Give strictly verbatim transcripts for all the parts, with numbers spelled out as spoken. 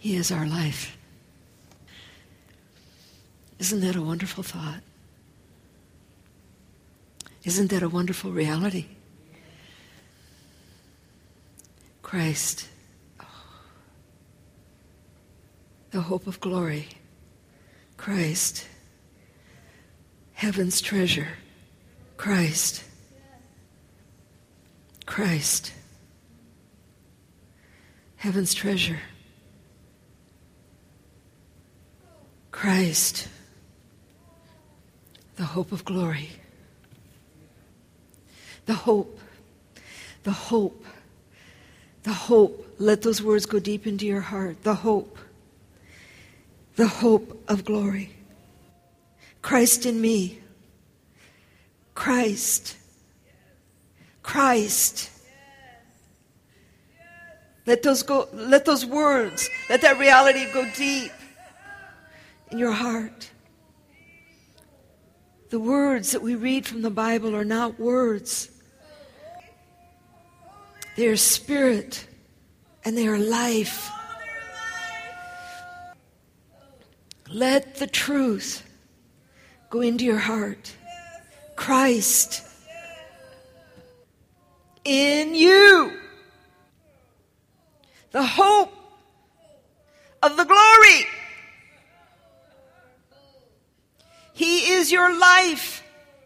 He is our life. Isn't that a wonderful thought? Isn't that a wonderful reality? Christ, oh, the hope of glory. Christ, heaven's treasure. Christ, Christ, heaven's treasure. Christ, the hope of glory. The hope, the hope, the hope. Let those words go deep into your heart. The hope, the hope of glory. Christ in me. Christ. Christ. Let those go, let those words, let that reality go deep in your heart. The words that we read from the Bible are not words. They are spirit and they are life. Let the truth go into your heart. Christ in you. The hope of the glory. He is your life.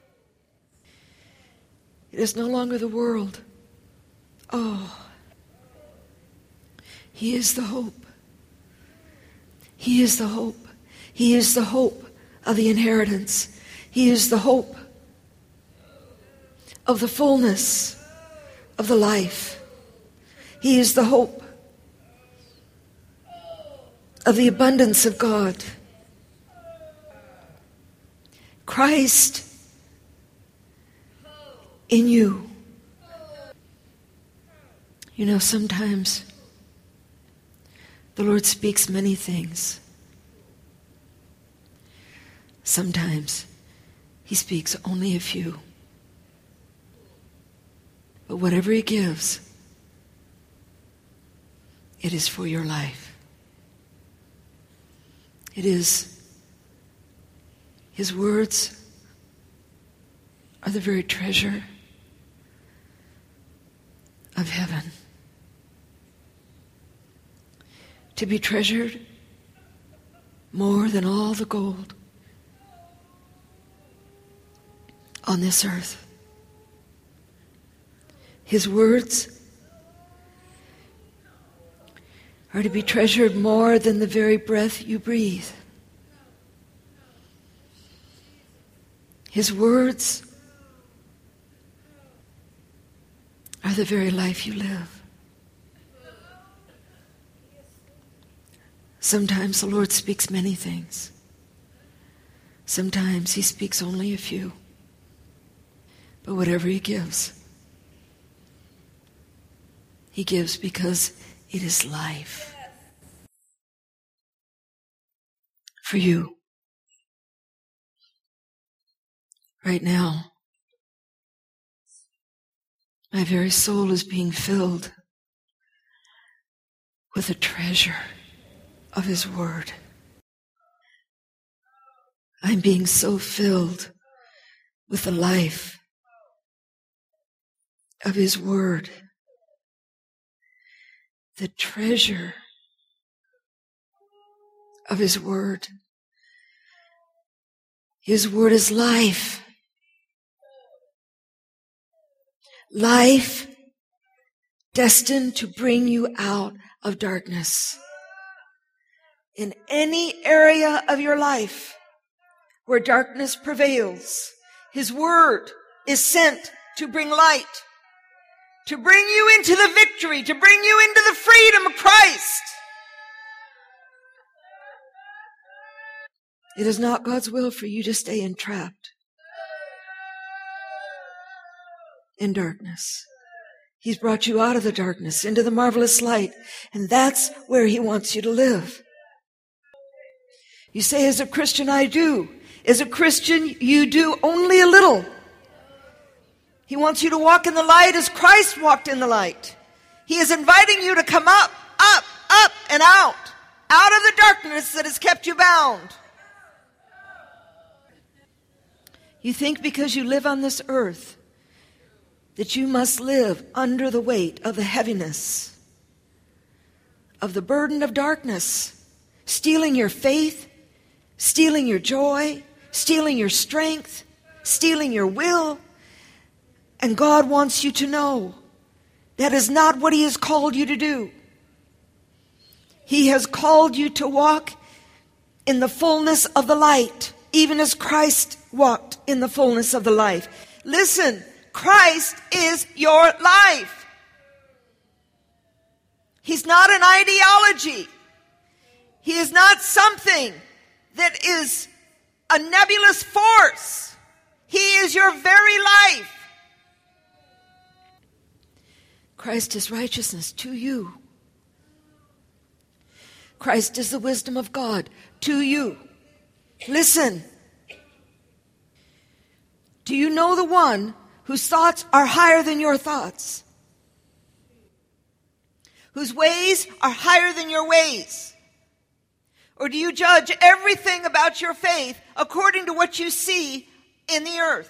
It is no longer the world. Oh, He is the hope. He is the hope. He is the hope of the inheritance. He is the hope of the fullness of the life. He is the hope of the abundance of God. Christ in you. You know, sometimes the Lord speaks many things. Sometimes He speaks only a few. But whatever He gives, it is for your life. It is His words are the very treasure of heaven. To be treasured more than all the gold on this earth. His words are to be treasured more than the very breath you breathe. His words are the very life you live. Sometimes the Lord speaks many things. Sometimes He speaks only a few. But whatever He gives, He gives because it is life for you. Right now, my very soul is being filled with the treasure of His Word. I'm being so filled with the life of His Word. The treasure of His Word. His Word is life. Life destined to bring you out of darkness. In any area of your life where darkness prevails, His Word is sent to bring light, to bring you into the victory, to bring you into the freedom of Christ. It is not God's will for you to stay entrapped in darkness. He's brought you out of the darkness into the marvelous light, and that's where He wants you to live. You say, as a Christian, I do. As a Christian, you do only a little. He wants you to walk in the light as Christ walked in the light. He is inviting you to come up, up, up, and out. out of the darkness that has kept you bound. You think because you live on this earth that you must live under the weight of the heaviness of the burden of darkness, stealing your faith, stealing your joy, stealing your strength, stealing your will. And God wants you to know that is not what He has called you to do. He has called you to walk in the fullness of the light, even as Christ walked in the fullness of the light. Listen, Christ is your life. He's not an ideology. He is not something that is a nebulous force. He is your very life. Christ is righteousness to you. Christ is the wisdom of God to you. Listen. Do you know the one whose thoughts are higher than your thoughts? Whose ways are higher than your ways? Or do you judge everything about your faith according to what you see in the earth?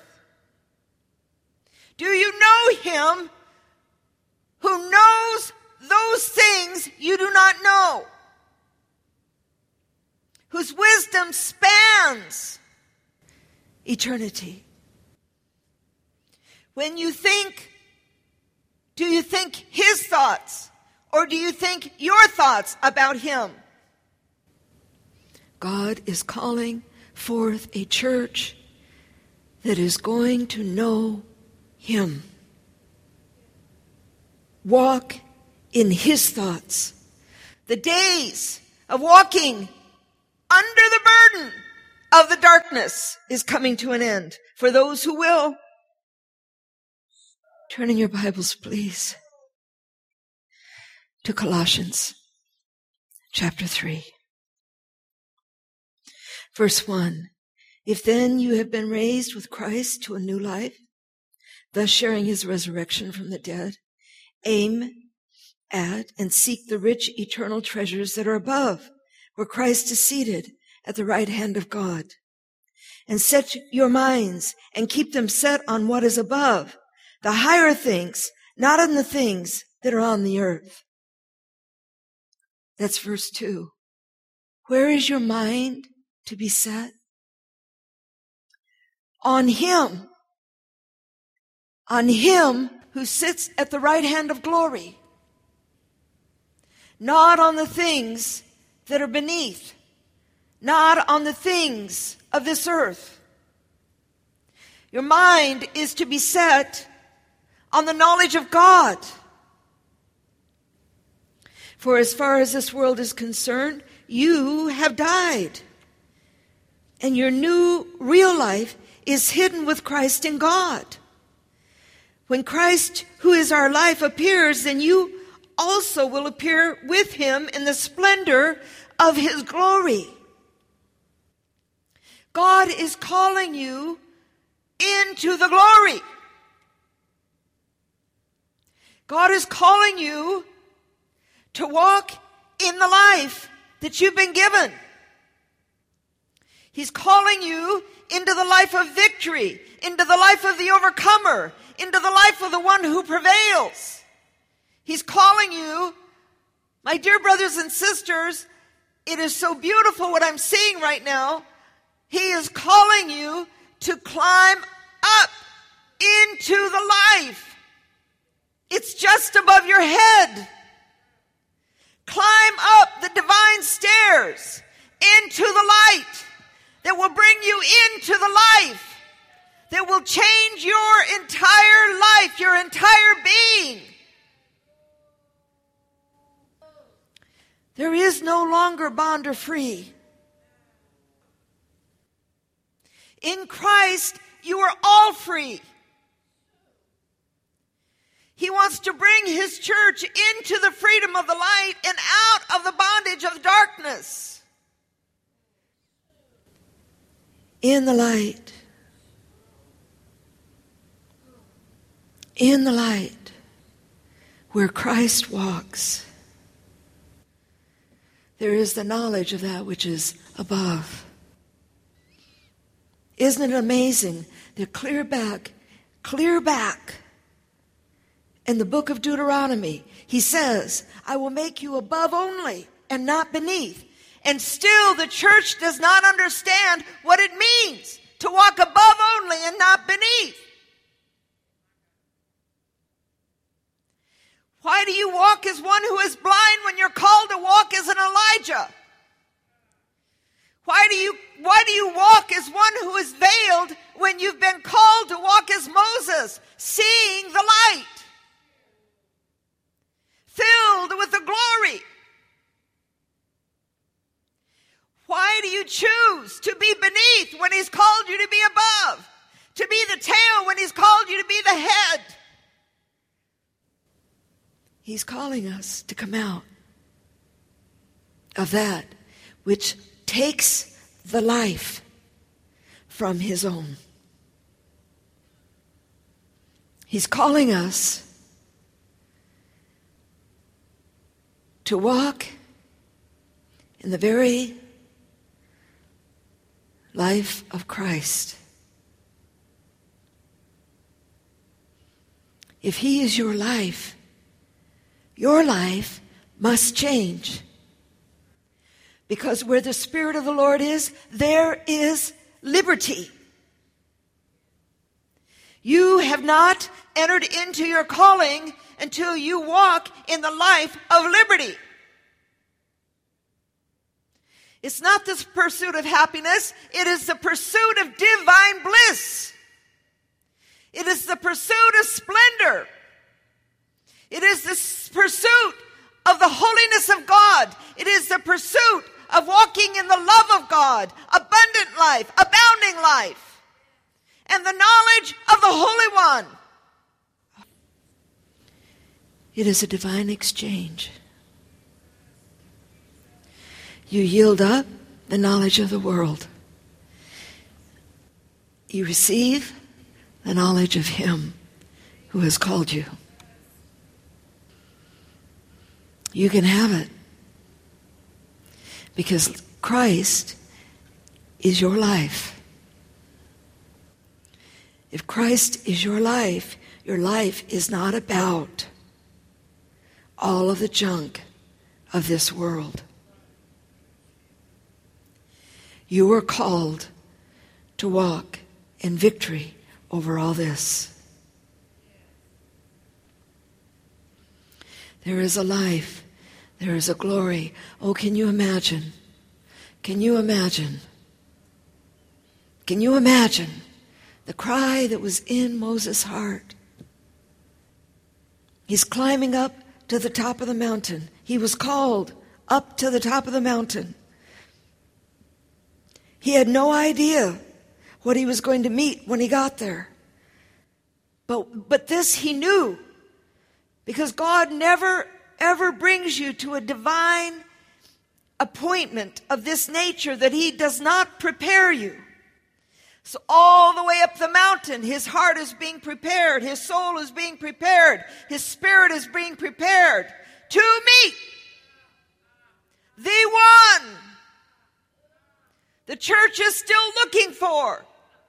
Do you know Him who knows those things you do not know? Whose wisdom spans eternity. When you think, do you think His thoughts, or do you think your thoughts about Him? God is calling forth a church that is going to know Him. Walk in His thoughts. The days of walking under the burden of the darkness is coming to an end. For those who will, turn in your Bibles, please, to Colossians chapter three. Verse one. If then you have been raised with Christ to a new life, thus sharing His resurrection from the dead, aim at and seek the rich eternal treasures that are above, where Christ is seated at the right hand of God. And set your minds and keep them set on what is above, the higher things, not on the things that are on the earth. That's verse two. Where is your mind to be set? On Him. On Him who sits at the right hand of glory. Not on the things that are beneath. Not on the things of this earth. Your mind is to be set on the knowledge of God. For as far as this world is concerned, you have died. And your new real life is hidden with Christ in God. When Christ, who is our life, appears, then you also will appear with Him in the splendor of His glory. God is calling you into the glory. God is calling you to walk in the life that you've been given. He's calling you into the life of victory, into the life of the overcomer, into the life of the one who prevails. He's calling you, my dear brothers and sisters, it is so beautiful what I'm seeing right now. He is calling you to climb up into the life. It's just above your head. Climb up the divine stairs into the light that will bring you into the life that will change your entire life, your entire being. There is no longer bond or free. In Christ, you are all free. He wants to bring His church into the freedom of the light and out of the bondage of darkness. In the light. In the light where Christ walks. there is the knowledge of that which is above. Isn't it amazing that clear back, clear back in the book of Deuteronomy, he says, I will make you above only and not beneath. And still the church does not understand what it means to walk above only and not beneath. Why do you walk as one who is blind when you're called to walk as an Elijah? Why do you, why do you walk as one who is veiled when you've been called to walk as Moses, seeing the light, filled with the glory? Why do you choose to be beneath when he's called you to be above? To be the tail when he's called you to be the head? He's calling us to come out of that which takes the life from his own. He's calling us to walk in the very life of Christ. If he is your life, your life must change. Because where the Spirit of the Lord is, there is liberty. You have not entered into your calling until you walk in the life of liberty. It's not the pursuit of happiness. It is the pursuit of divine bliss. It is the pursuit of splendor. It is the pursuit of the holiness of God. It is the pursuit of walking in the love of God, abundant life, abounding life, and the knowledge of the Holy One. It is a divine exchange. You yield up the knowledge of the world. You receive the knowledge of him who has called you. You can have it because Christ is your life. If Christ is your life, your life is not about all of the junk of this world. You are called to walk in victory over all this. There is a life. There is a glory. Oh, can you imagine? Can you imagine? Can you imagine the cry that was in Moses' heart? He's climbing up to the top of the mountain. He was called up to the top of the mountain. He had no idea what he was going to meet when he got there. But, but this he knew, because God never, ever brings you to a divine appointment of this nature that he does not prepare you. So all the way up the mountain, his heart is being prepared, his soul is being prepared, his spirit is being prepared to meet the one the church is still looking for.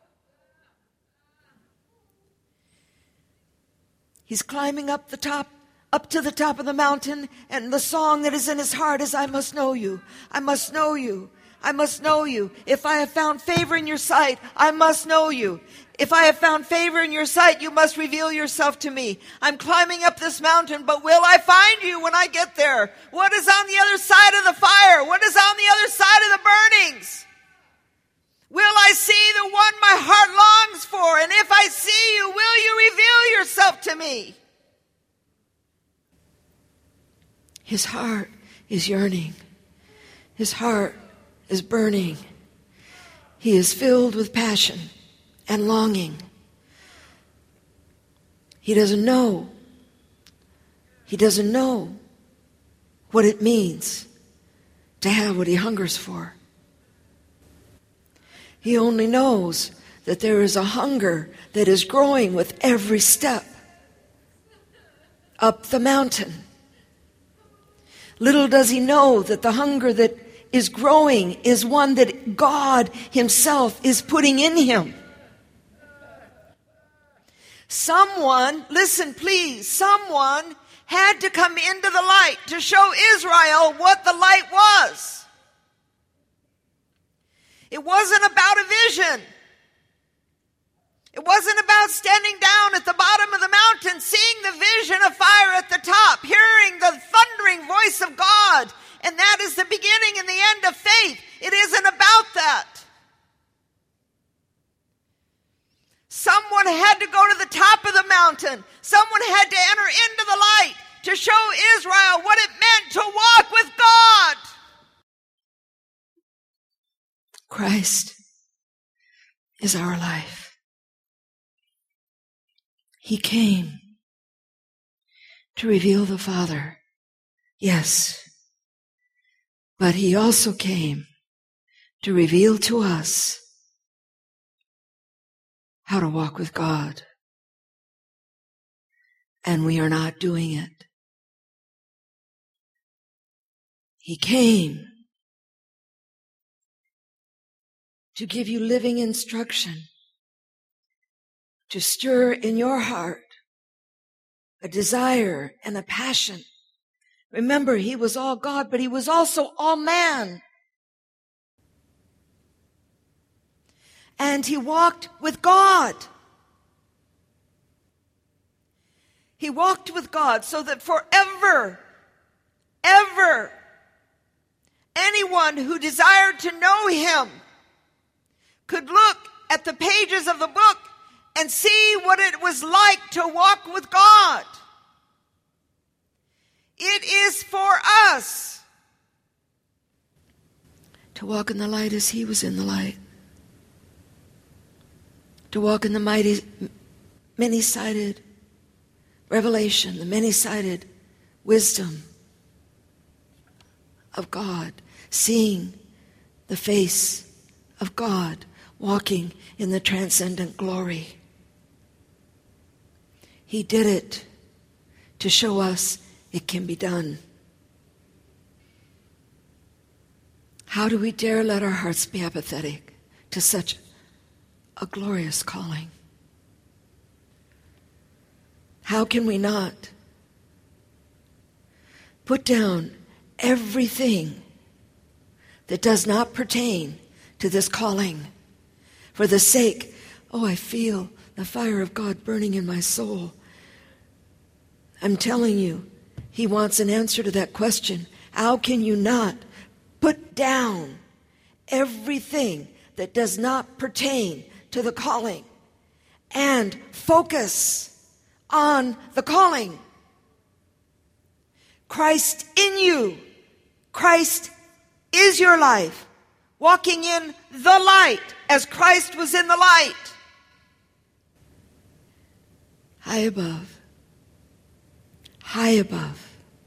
He's climbing up the top, up to the top of the mountain, and the song that is in his heart is, I must know you, I must know you, I must know you. If I have found favor in your sight, I must know you. If I have found favor in your sight, you must reveal yourself to me. I'm climbing up this mountain, but will I find you when I get there? What is on the other side of the fire? What is on the other side of the burnings? Will I see the one my heart longs for? And if I see you, will you reveal yourself to me? His heart is yearning. His heart is burning. He is filled with passion and longing. He doesn't know. He doesn't know what it means to have what he hungers for. He only knows that there is a hunger that is growing with every step up the mountain. Little does he know that the hunger that is growing is one that God himself is putting in him. Someone, listen please, someone had to come into the light to show Israel what the light was. It wasn't about a vision. It wasn't about standing down at the bottom of the mountain, seeing the vision of fire at the top, hearing the thundering voice of God, and that is the beginning and the end of faith. It isn't about that. Someone had to go to the top of the mountain. Someone had to enter into the light to show Israel what it meant to walk with God. Christ is our life. He came to reveal the Father, yes, but he also came to reveal to us how to walk with God. And we are not doing it. He came to give you living instruction, to stir in your heart a desire and a passion. Remember, he was all God, but he was also all man. And he walked with God. He walked with God so that forever, ever, anyone who desired to know him could look at the pages of the book and see what it was like to walk with God. It is for us to walk in the light as he was in the light. To walk in the mighty, many-sided revelation, the many-sided wisdom of God, seeing the face of God, walking in the transcendent glory. He did it to show us it can be done. How do we dare let our hearts be apathetic to such a glorious calling? How can we not put down everything that does not pertain to this calling for the sake, oh, I feel the fire of God burning in my soul. I'm telling you, he wants an answer to that question. How can you not put down everything that does not pertain to the calling and focus on the calling? Christ in you. Christ is your life. Walking in the light as Christ was in the light. High above. High above.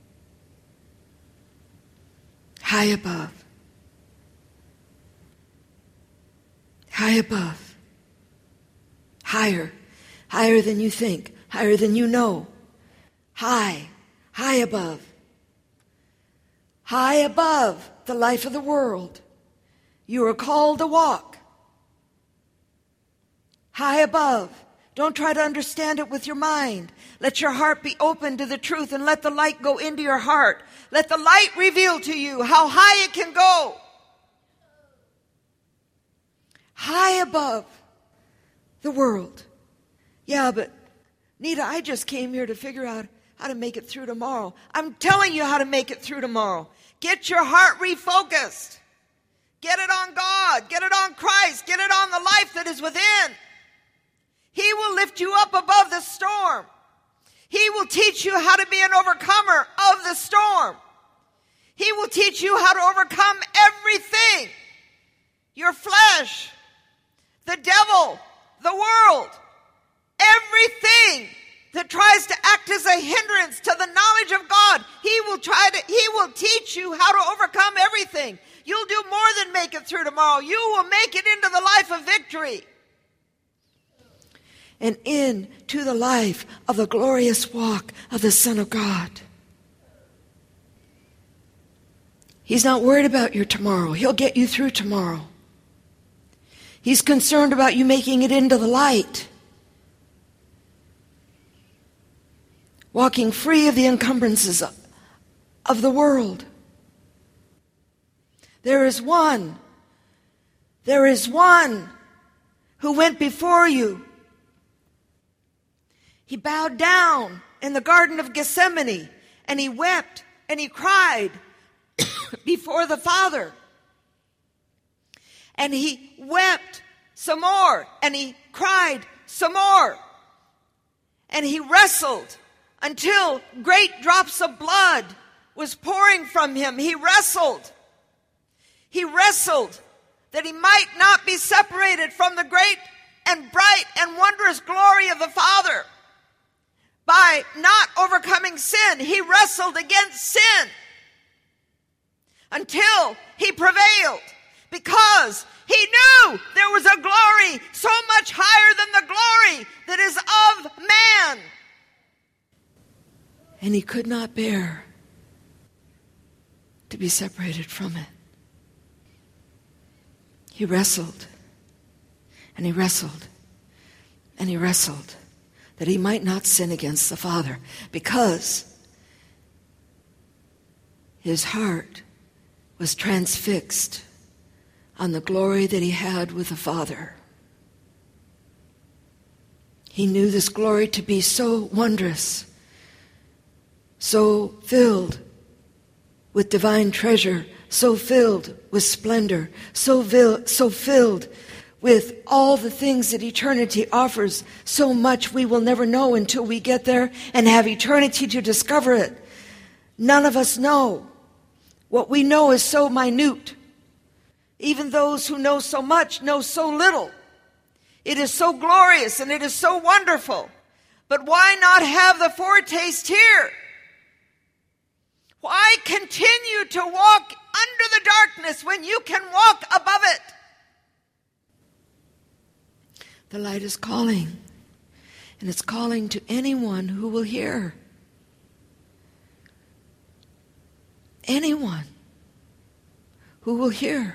High above. High above. Higher. Higher than you think. Higher than you know. High. High above. High above the life of the world. You are called to walk. High above. Don't try to understand it with your mind. Let your heart be open to the truth and let the light go into your heart. Let the light reveal to you how high it can go. High above the world. Yeah, but Nita, I just came here to figure out how to make it through tomorrow. I'm telling you how to make it through tomorrow. Get your heart refocused. Get it on God. Get it on Christ. Get it on the life that is within. He will lift you up above the storm. He will teach you how to be an overcomer of the storm. He will teach you how to overcome everything. Your flesh, the devil, the world, everything that tries to act as a hindrance to the knowledge of God. He will try to, he will teach you how to overcome everything. You'll do more than make it through tomorrow. You will make it into the life of victory. And into the life of the glorious walk of the Son of God. He's not worried about your tomorrow. He'll get you through tomorrow. He's concerned about you making it into the light. Walking free of the encumbrances of the world. There is one. There is one who went before you. He bowed down in the Garden of Gethsemane, and he wept and he cried before the Father. And he wept some more, and he cried some more. And he wrestled until great drops of blood was pouring from him. He wrestled. He wrestled that he might not be separated from the great and bright and wondrous glory of the Father. By not overcoming sin, he wrestled against sin until he prevailed, because he knew there was a glory so much higher than the glory that is of man. And he could not bear to be separated from it. He wrestled, and he wrestled, and he wrestled, that he might not sin against the Father, because his heart was transfixed on the glory that he had with the Father. He knew this glory to be so wondrous, so filled with divine treasure, so filled with splendor, so, vil- so filled with all the things that eternity offers, so much we will never know until we get there and have eternity to discover it. None of us know. What we know is so minute. Even those who know so much know so little. It is so glorious and it is so wonderful. But why not have the foretaste here? Why continue to walk under the darkness when you can walk above it? The light is calling, and it's calling to anyone who will hear. Anyone who will hear.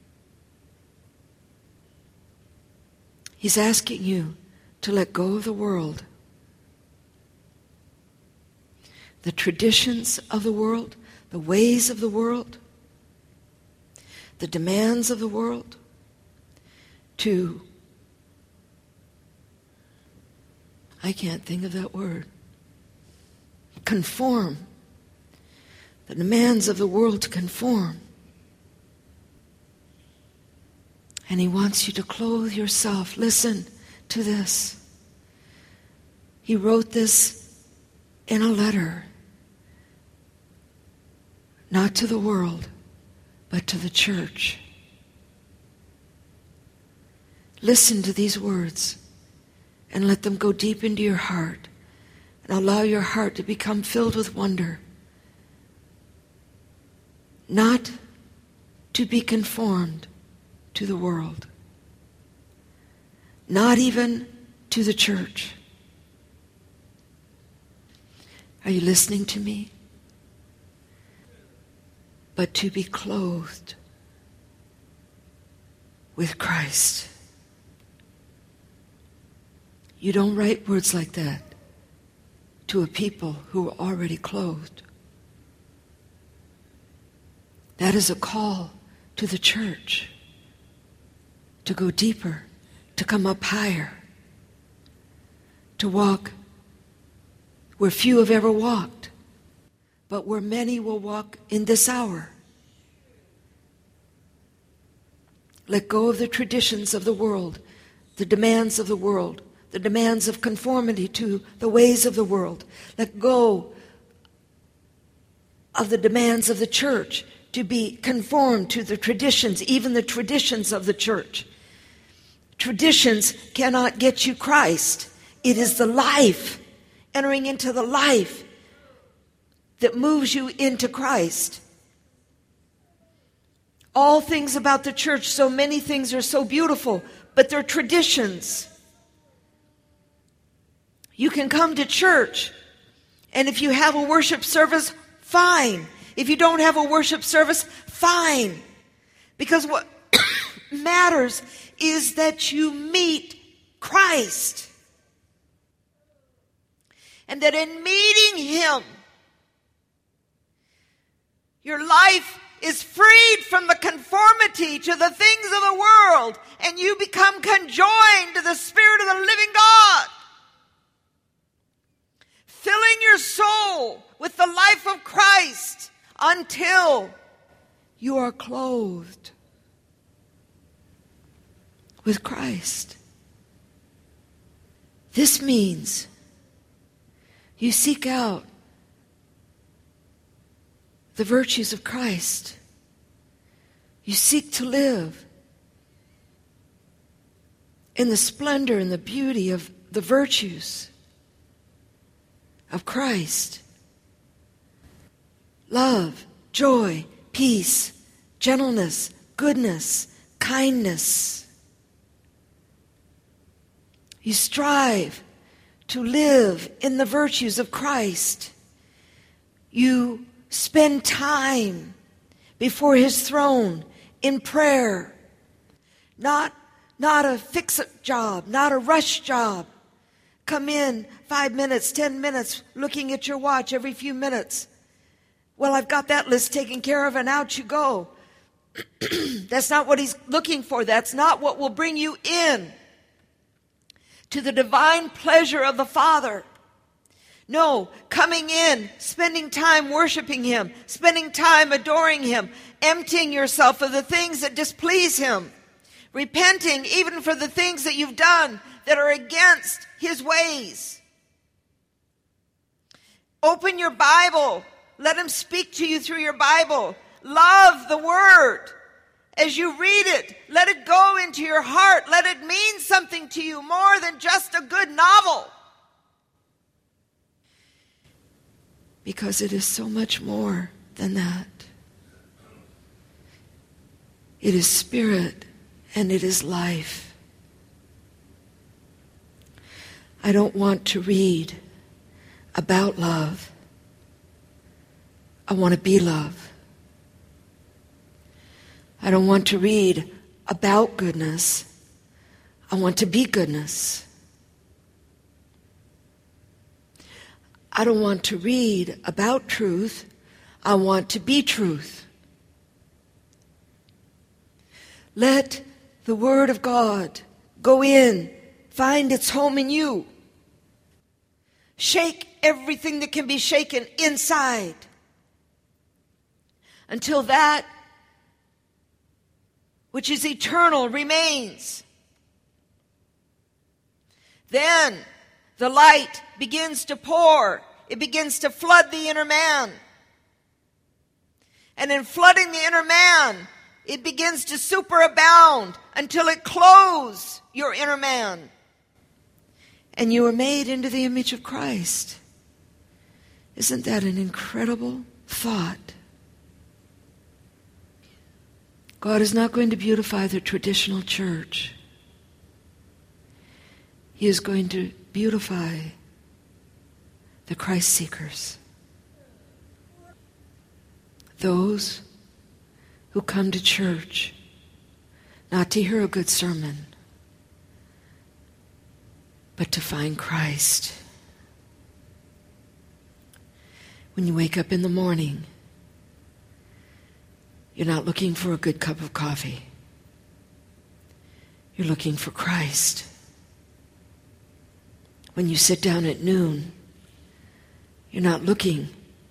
He's asking you to let go of the world. The traditions of the world, the ways of the world, the demands of the world, to I can't think of that word. Conform. The demands of the world to conform. And he wants you to clothe yourself. Listen to this. He wrote this in a letter. Not to the world, but to the church. Listen to these words. And let them go deep into your heart. And allow your heart to become filled with wonder. Not to be conformed to the world. Not even to the church. Are you listening to me? But to be clothed with Christ. You don't write words like that to a people who are already clothed. That is a call to the church to go deeper, to come up higher, to walk where few have ever walked, but where many will walk in this hour. Let go of the traditions of the world, the demands of the world, the demands of conformity to the ways of the world. Let go of the demands of the church to be conformed to the traditions, even the traditions of the church. Traditions cannot get you Christ. It is the life, entering into the life, that moves you into Christ. All things about the church, so many things are so beautiful, but they're traditions. You can come to church, and if you have a worship service, fine. If you don't have a worship service, fine. Because what matters is that you meet Christ. And that in meeting Him, your life is freed from the conformity to the things of the world, and you become conjoined to the Spirit of the living God, filling your soul with the life of Christ until you are clothed with Christ. This means you seek out the virtues of Christ. You seek to live in the splendor and the beauty of the virtues of Christ. Love, joy, peace, gentleness, goodness, kindness. You strive to live in the virtues of Christ. You spend time before His throne in prayer. Not, not a fix-it job, not a rush job. Come in five minutes, ten minutes, looking at your watch every few minutes. Well, I've got that list taken care of, and out you go. That's not what He's looking for. That's not what will bring you in to the divine pleasure of the Father. No, coming in, spending time worshiping Him, spending time adoring Him, emptying yourself of the things that displease Him, repenting even for the things that you've done that are against His ways. Open your Bible. Let Him speak to you through your Bible. Love the Word. As you read it, let it go into your heart. Let it mean something to you more than just a good novel. Because it is so much more than that. It is spirit and it is life. I don't want to read about love. I want to be love. I don't want to read about goodness. I want to be goodness. I don't want to read about truth. I want to be truth. Let the Word of God go in, find its home in you. Shake everything that can be shaken inside until that which is eternal remains. Then the light begins to pour. It begins to flood the inner man. And in flooding the inner man, it begins to superabound until it clothes your inner man. And you are made into the image of Christ. Isn't that an incredible thought? God is not going to beautify the traditional church. He is going to beautify the Christ seekers. Those who come to church not to hear a good sermon, but to find Christ. When you wake up in the morning, you're not looking for a good cup of coffee. You're looking for Christ. When you sit down at noon, you're not looking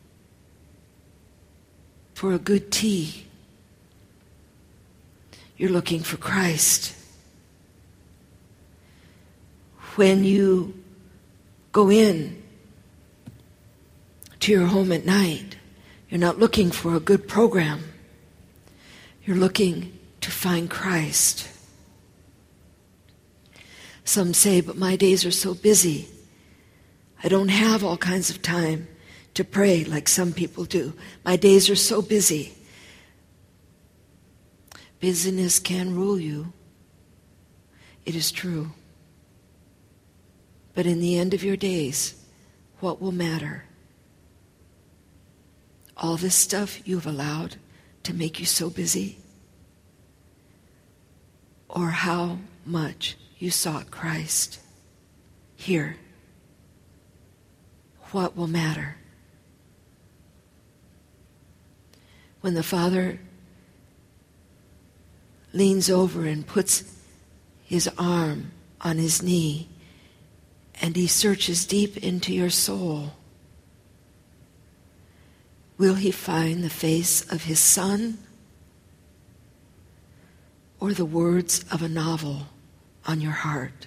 for a good tea. You're looking for Christ. When you go in to your home at night, you're not looking for a good program. You're looking to find Christ. Some say, but my days are so busy. I don't have all kinds of time to pray like some people do. My days are so busy. Busyness can rule you. It is true. But in the end of your days, what will matter? all this stuff you've allowed to make you so busy? Or how much you sought Christ? Here, what will matter? When the Father leans over and puts his arm on his knee and he searches deep into your soul, will he find the face of his Son or the words of a novel on your heart?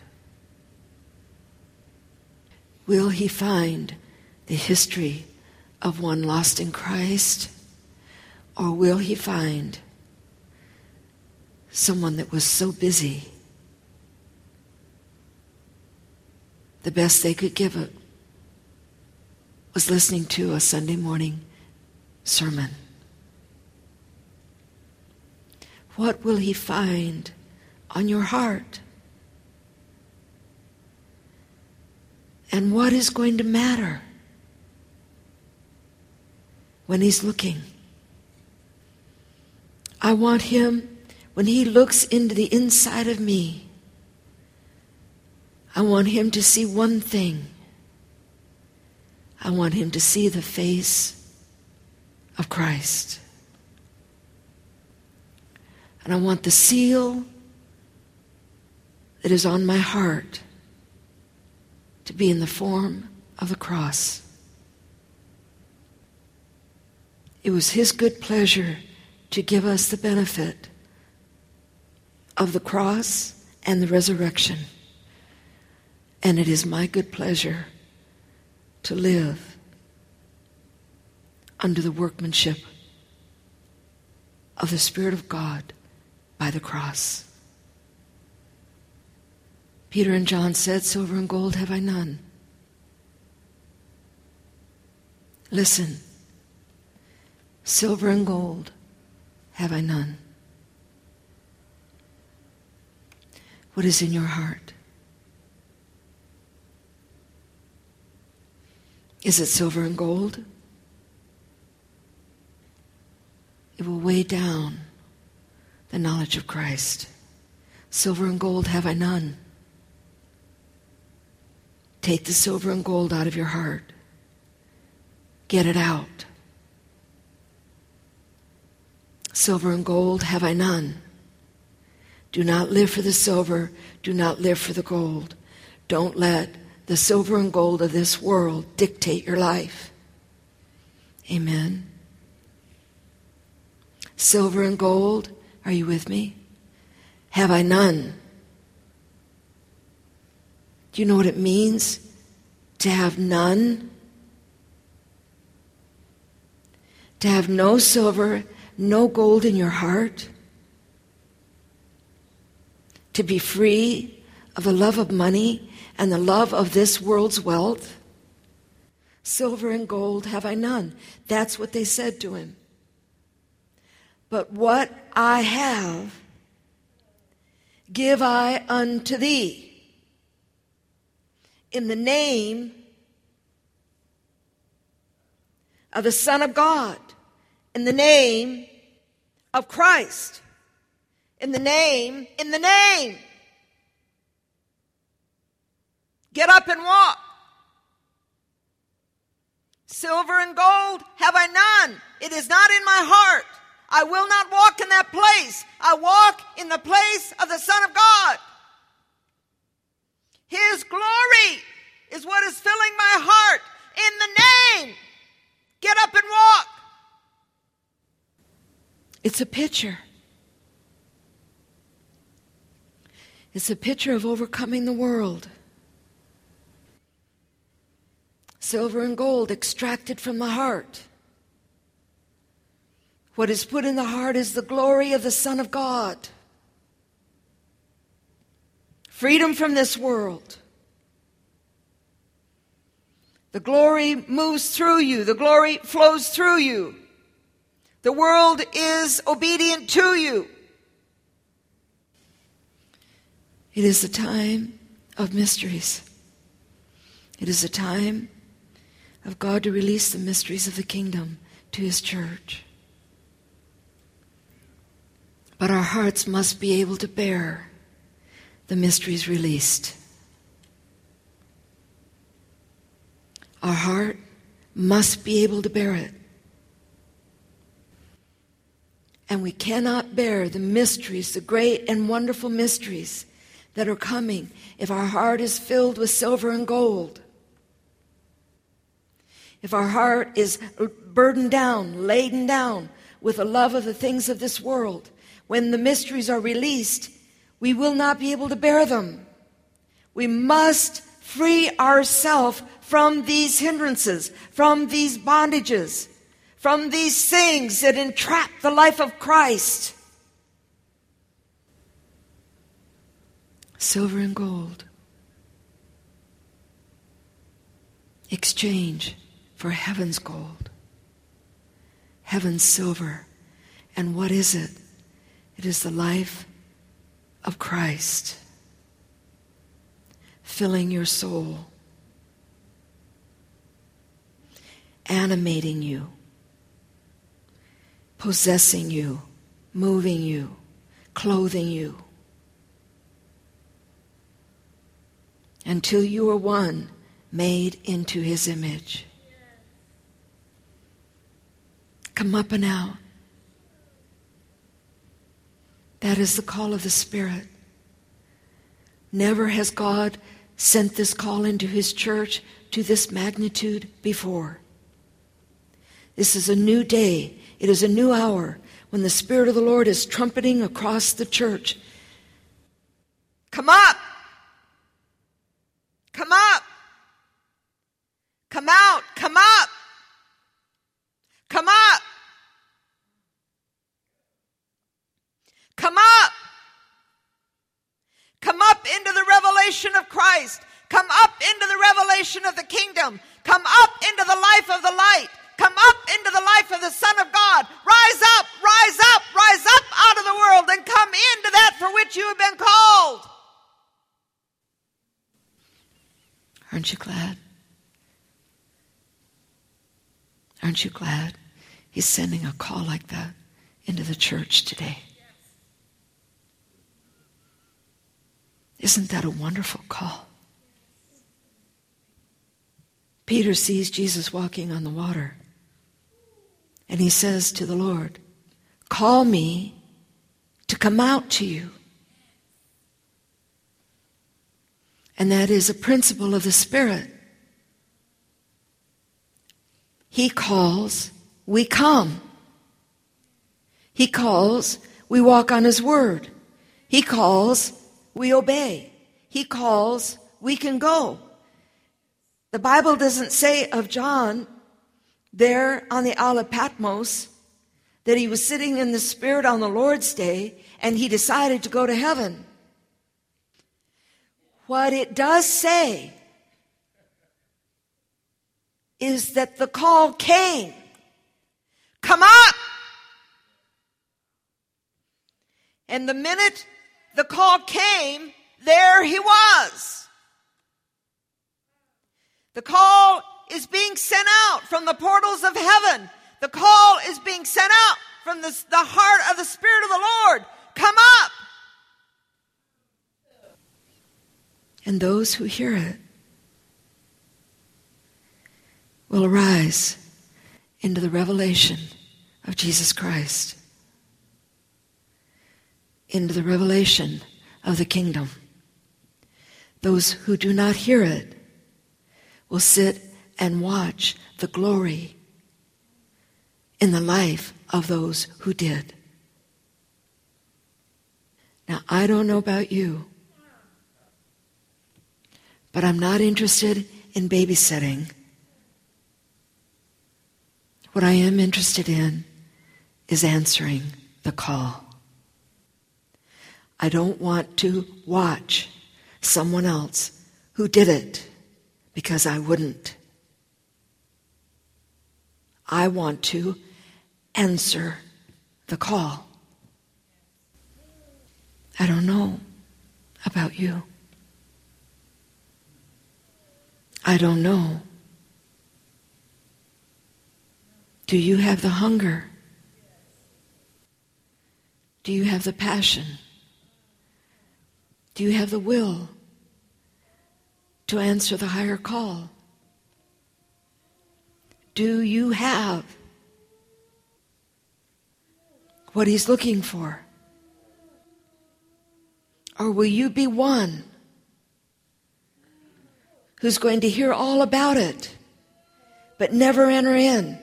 Will he find the history of one lost in Christ, or will he find someone that was so busy the best they could give it was listening to a Sunday morning sermon? What will he find on your heart? And what is going to matter when he's looking? I want him, when he looks into the inside of me, I want him to see one thing. I want him to see the face of Christ. And I want the seal that is on my heart to be in the form of the cross. It was his good pleasure to give us the benefit of the cross and the resurrection. And it is my good pleasure to live under the workmanship of the Spirit of God by the cross. Peter and John said, "Silver and gold have I none." Listen, silver and gold have I none. What is in your heart? Is it silver and gold? It will weigh down the knowledge of Christ. Silver and gold have I none. Take the silver and gold out of your heart. Get it out. Silver and gold have I none. Do not live for the silver. Do not live for the gold. Don't let the silver and gold of this world dictate your life. Amen. Silver and gold, are you with me? Have I none. Do you know what it means to have none? To have no silver, no gold in your heart? To be free of the love of money and the love of this world's wealth? Silver and gold have I none. That's what they said to him. But what I have, give I unto thee. In the name of the Son of God, in the name of Christ, in the name, in the name. Get up and walk. Silver and gold have I none. It is not in my heart. I will not walk in that place. I walk in the place of the Son of God. His glory is what is filling my heart. In the name, get up and walk. It's a picture. It's a picture of overcoming the world. Silver and gold extracted from the heart. What is put in the heart is the glory of the Son of God. Freedom from this world. The glory moves through you. The glory flows through you. The world is obedient to you. It is a time of mysteries. It is a time of God to release the mysteries of the kingdom to his church. But our hearts must be able to bear the mysteries released. Our heart must be able to bear it. And we cannot bear the mysteries, the great and wonderful mysteries that are coming if our heart is filled with silver and gold. If our heart is burdened down, laden down with the love of the things of this world, when the mysteries are released, we will not be able to bear them. We must free ourselves from these hindrances, from these bondages, from these things that entrap the life of Christ. Silver and gold. Exchange for heaven's gold, heaven's silver. And what is it? It is the life of Christ filling your soul, animating you, possessing you, moving you, clothing you, until you are one made into his image. Come up and out. That is the call of the Spirit. Never has God sent this call into his church to this magnitude before. This is a new day. It is a new hour when the Spirit of the Lord is trumpeting across the church. Come up! Come up! Come out! Come up! Come up! Come up! Come up into the revelation of Christ. Come up into the revelation of the kingdom. Come up into the life of the light. Come up into the life of the Son of God. Rise up, rise up, rise up out of the world and come into that for which you have been called. Aren't you glad? Aren't you glad he's sending a call like that into the church today? Isn't that a wonderful call? Peter sees Jesus walking on the water, and he says to the Lord, "Call me to come out to you." And that is a principle of the Spirit. He calls, we come. He calls, we walk on his word. He calls, we obey. He calls, we can go. The Bible doesn't say of John there on the Isle of Patmos that he was sitting in the Spirit on the Lord's day and he decided to go to heaven. What it does say is that the call came. Come up! And the minute the call came, there he was. The call is being sent out from the portals of heaven. The call is being sent out from the, the heart of the Spirit of the Lord. Come up! And those who hear it will arise into the revelation of Jesus Christ, into the revelation of the kingdom. Those who do not hear it will sit and watch the glory in the life of those who did. Now, I don't know about you, but I'm not interested in babysitting. What I am interested in is answering the call. I don't want to watch someone else who did it because I wouldn't. I want to answer the call. I don't know about you. I don't know. Do you have the hunger? Do you have the passion? Do you have the will to answer the higher call? Do you have what he's looking for? Or will you be one who's going to hear all about it, but never enter in?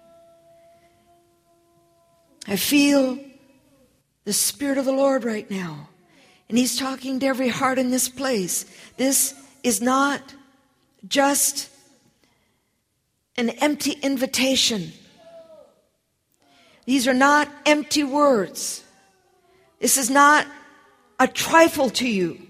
I feel the Spirit of the Lord right now, and he's talking to every heart in this place. This is not just an empty invitation. These are not empty words. This is not a trifle to you.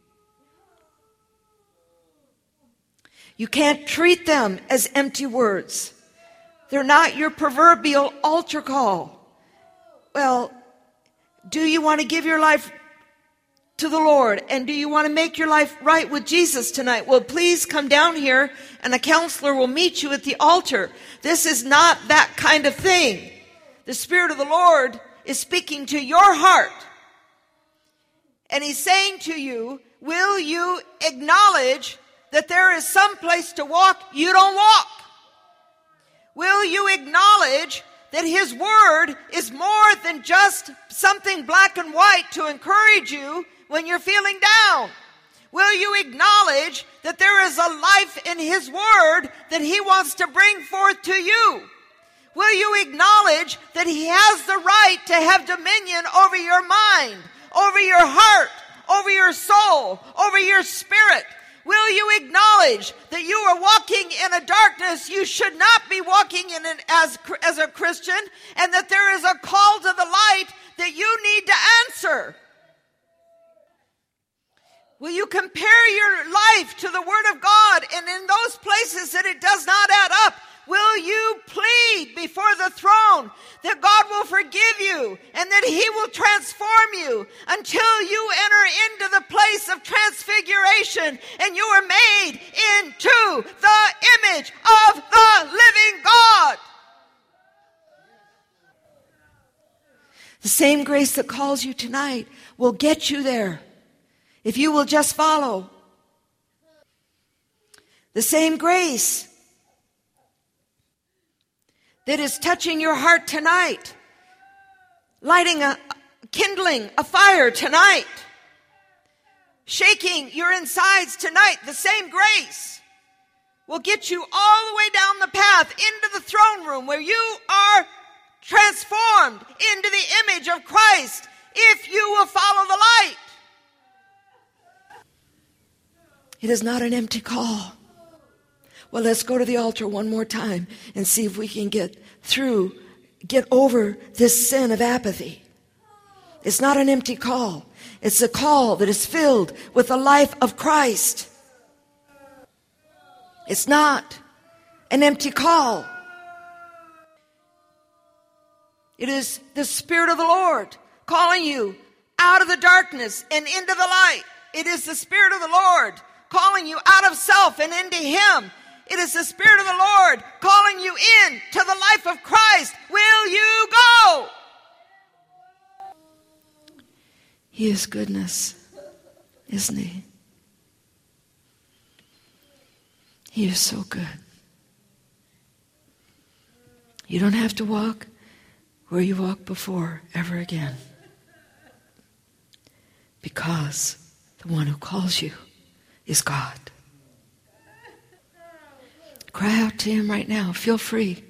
You can't treat them as empty words. They're not your proverbial altar call. Well, do you want to give your life to the Lord? And do you want to make your life right with Jesus tonight? Well, please come down here and a counselor will meet you at the altar. This is not that kind of thing. The Spirit of the Lord is speaking to your heart. And he's saying to you, will you acknowledge that there is some place to walk you don't walk? Will you acknowledge that his word is more than just something black and white to encourage you when you're feeling down? Will you acknowledge that there is a life in his word that he wants to bring forth to you? Will you acknowledge that he has the right to have dominion over your mind, over your heart, over your soul, over your spirit? Will you acknowledge that you are walking in a darkness you should not be walking in it as, as a Christian, and that there is a call to the light that you need to answer? Will you compare your life to the Word of God, and in those places that it does not add up, will you plead before the throne that God will forgive you and that he will transform you until you enter into the place of transfiguration and you are made into the image of the living God? The same grace that calls you tonight will get you there if you will just follow. The same grace that is touching your heart tonight, lighting a, kindling a fire tonight, shaking your insides tonight, the same grace will get you all the way down the path into the throne room where you are transformed into the image of Christ if you will follow the light. It is not an empty call. Well, let's go to the altar one more time and see if we can get through, get over this sin of apathy. It's not an empty call. It's a call that is filled with the life of Christ. It's not an empty call. It is the Spirit of the Lord calling you out of the darkness and into the light. It is the Spirit of the Lord calling you out of self and into him. It is the Spirit of the Lord calling you in to the life of Christ. Will you go? He is goodness, isn't he? He is so good. You don't have to walk where you walked before ever again, because the one who calls you is God. Cry out to him right now. Feel free.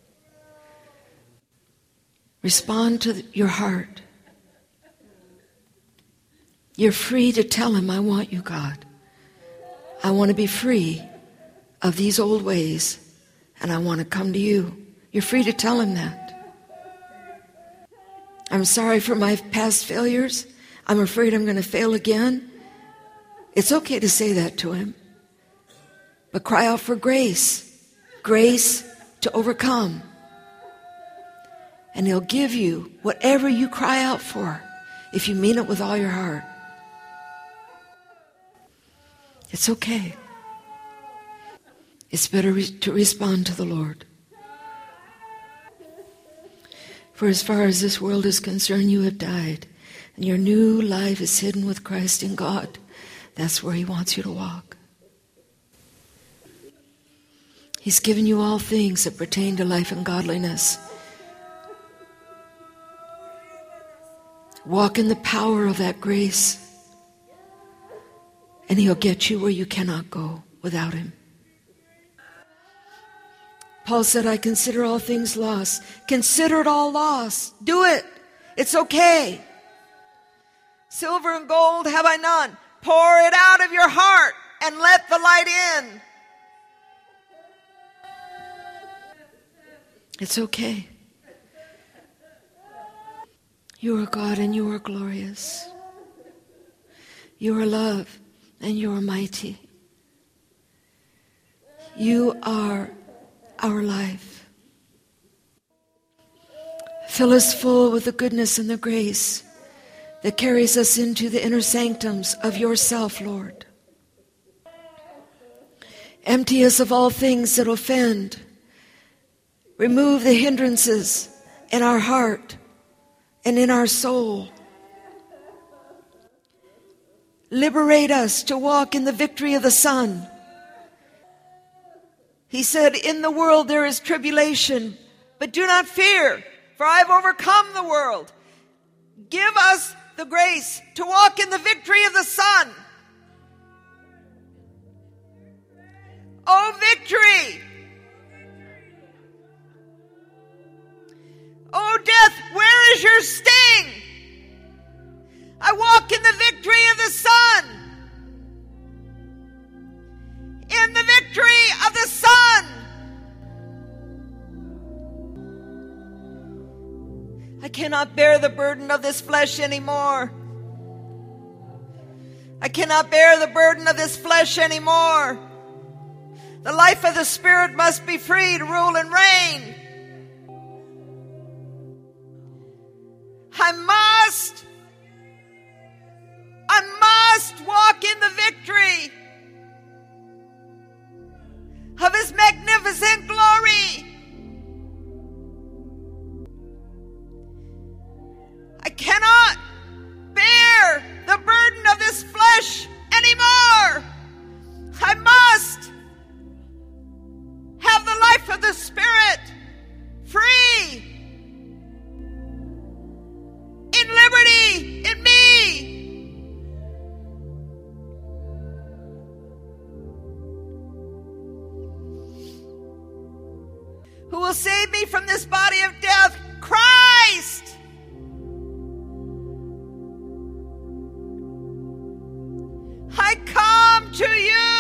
Respond to your heart. You're free to tell him, I want you, God. I want to be free of these old ways, and I want to come to you. You're free to tell him that. I'm sorry for my past failures. I'm afraid I'm going to fail again. It's okay to say that to him. But cry out for grace. Grace to overcome. And he'll give you whatever you cry out for if you mean it with all your heart. It's okay. It's better re- to respond to the Lord. For as far as this world is concerned, you have died, and your new life is hidden with Christ in God. That's where he wants you to walk. He's given you all things that pertain to life and godliness. Walk in the power of that grace, and he'll get you where you cannot go without him. Paul said, I consider all things lost. Consider it all lost. Do it. It's okay. Silver and gold have I none. Pour it out of your heart and let the light in. It's okay. You are God and you are glorious. You are love and you are mighty. You are our life. Fill us full with the goodness and the grace that carries us into the inner sanctums of yourself, Lord. Empty us of all things that offend. Remove the hindrances in our heart and in our soul. Liberate us to walk in the victory of the Son. He said, in the world there is tribulation, but do not fear, for I have overcome the world. Give us the grace to walk in the victory of the Son. Oh, victory! Oh, death, where is your sting? I walk in the victory of the Son. In the victory of the Son. I cannot bear the burden of this flesh anymore. I cannot bear the burden of this flesh anymore. The life of the Spirit must be free to rule and reign. I must, I must walk in the victory of His magnificent glory. I cannot bear the burden of this flesh anymore. I must have the life of the Spirit free, in liberty, in me. Who will save me from this body of death? Christ! I come to you.